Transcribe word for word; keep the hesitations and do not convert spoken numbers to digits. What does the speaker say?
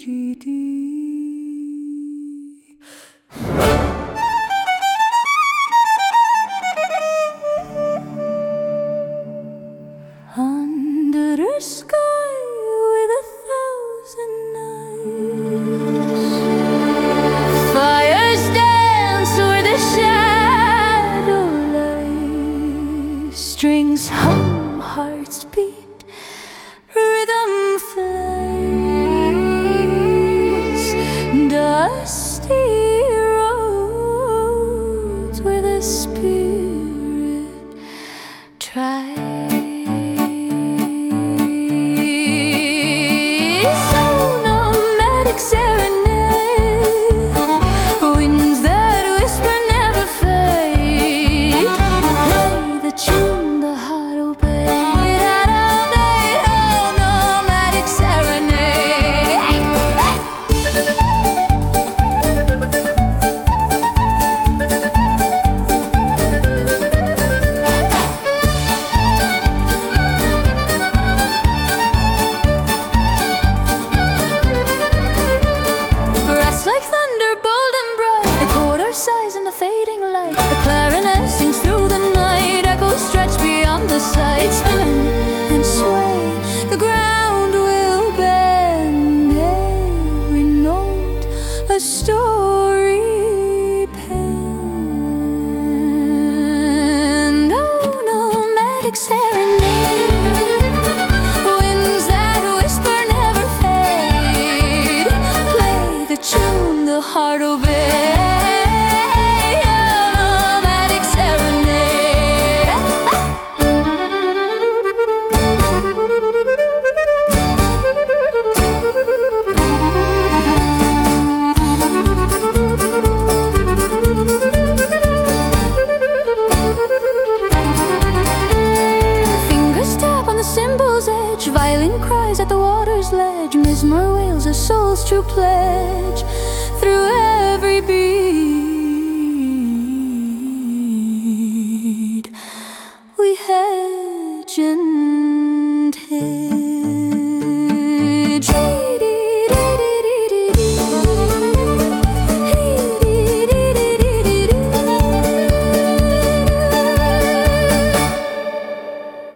Under a sky with a thousand nights, fires dance where the shadow lies, strings hum, hearts beat, rhythm flies, dusty roads where the spirit tries. Violin cries at the water's ledge, mesmer wails a soul's true pledge.